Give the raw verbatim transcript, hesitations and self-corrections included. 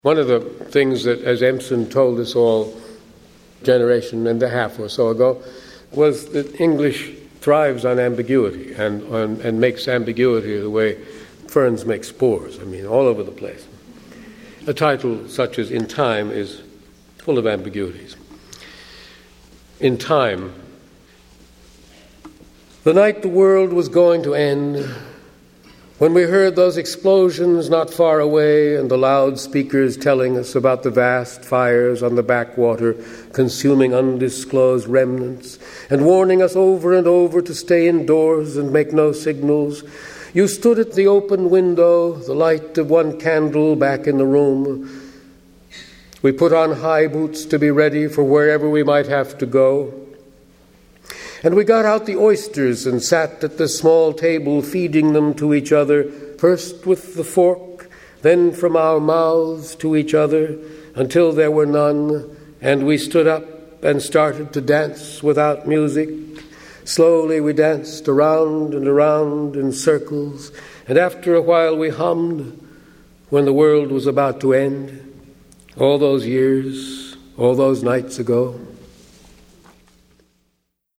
One of the things that, as Empson told us all a generation and a half or so ago, was that English thrives on ambiguity and, on, and makes ambiguity the way ferns make spores, I mean, all over the place. A title such as In Time is full of ambiguities. In time, the night the world was going to end, when we heard those explosions not far away and the loudspeakers telling us about the vast fires on the backwater consuming undisclosed remnants and warning us over and over to stay indoors and make no signals, you stood at the open window, the light of one candle back in the room. We put on high boots to be ready for wherever we might have to go. And we got out the oysters and sat at the small table feeding them to each other, first with the fork, then from our mouths to each other, until there were none, and we stood up and started to dance without music. Slowly we danced around and around in circles, and after a while we hummed when the world was about to end, all those years, all those nights ago.